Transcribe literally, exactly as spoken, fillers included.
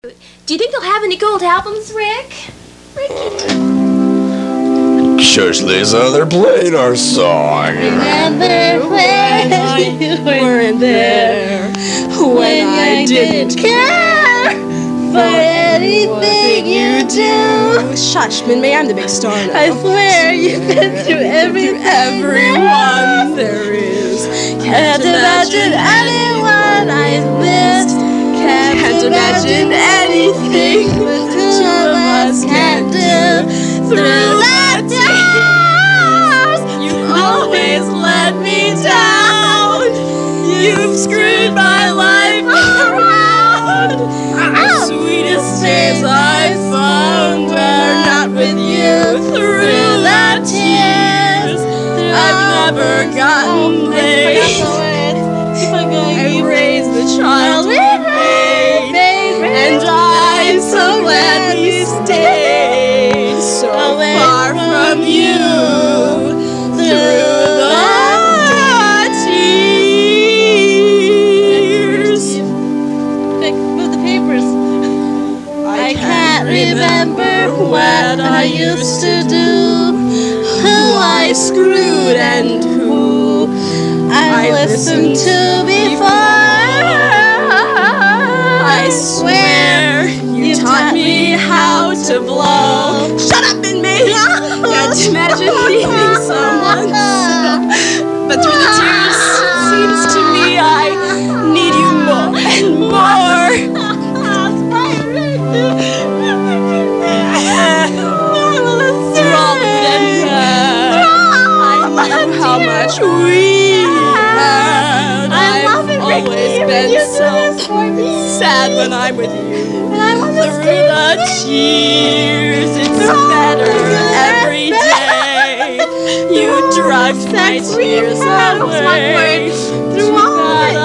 Do you think they'll have any gold albums, Rick? Ricky? Shush, Lisa, they're playing our song. Remember when you weren't there, when I didn't care for anything you do. Shush, Minmay, I'm the big star now. I swear you've been through every everyone there is. Can't imagine anyone I've missed. Can't imagine anything the two of us can do through that tears. You've always let me down. You've screwed my life around. The sweetest days I've found are not with you. Through that tears, I've never gotten laid. I raised the child we made, and I'm so glad we stayed so far from you. Through the tears. Quick, move the papers. I can't remember what I used to do, who I screwed and who I listened to before. I swear you taught me how to blow. Shut up, Minmay! Can't imagine leaving someone so. But through the tears, it seems to me I need you more and more. Through all the good and bad, I knew how much we had. I've always been so sad when I'm with you. Through the tears, it's better every day. You drive my tears away. Through all the